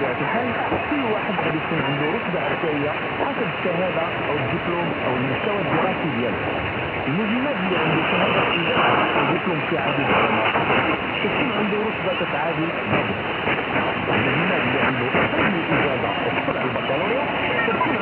بطبيعة الحال كل واحد غادي يكون عنده رتبة عسكرية حسب الشهادة أو الدبلوم أو المستوى الدراسي ديالو. المجند اللي عنده شهادة إجازة أو دبلوم في عديد البرامج كتكون عنده رتبة تتعادل ضابط. المجند اللي عنده أقل من الإجازة وحصل على البكالوريا كتكون